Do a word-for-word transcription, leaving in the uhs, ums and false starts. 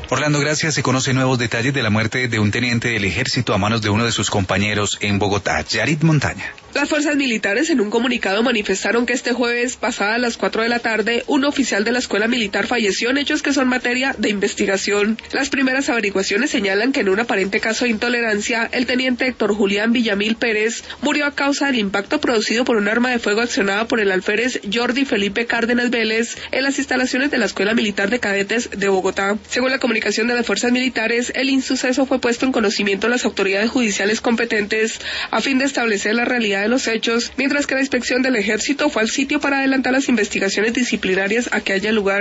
Orlando, gracias. Se conocen nuevos detalles de la muerte de un teniente del ejército a manos de uno de sus compañeros en Bogotá. Yarit Montaña. Las fuerzas militares en un comunicado manifestaron que este jueves, pasada las cuatro de la tarde, un oficial de la escuela militar falleció en hechos que son materia de investigación. Las primeras averiguaciones señalan que en un aparente caso de intolerancia, el teniente Héctor Julián Villamil Pérez murió a causa del impacto producido por un arma de fuego accionada por el alférez Jordi Felipe Cárdenas Vélez en las instalaciones de la Escuela Militar de Cadetes de Bogotá. Según la comunicación de las fuerzas militares, el insuceso fue puesto en conocimiento de las autoridades judiciales competentes a fin de establecer la realidad de los hechos, mientras que la inspección del ejército fue al sitio para adelantar las investigaciones disciplinarias a que haya lugar.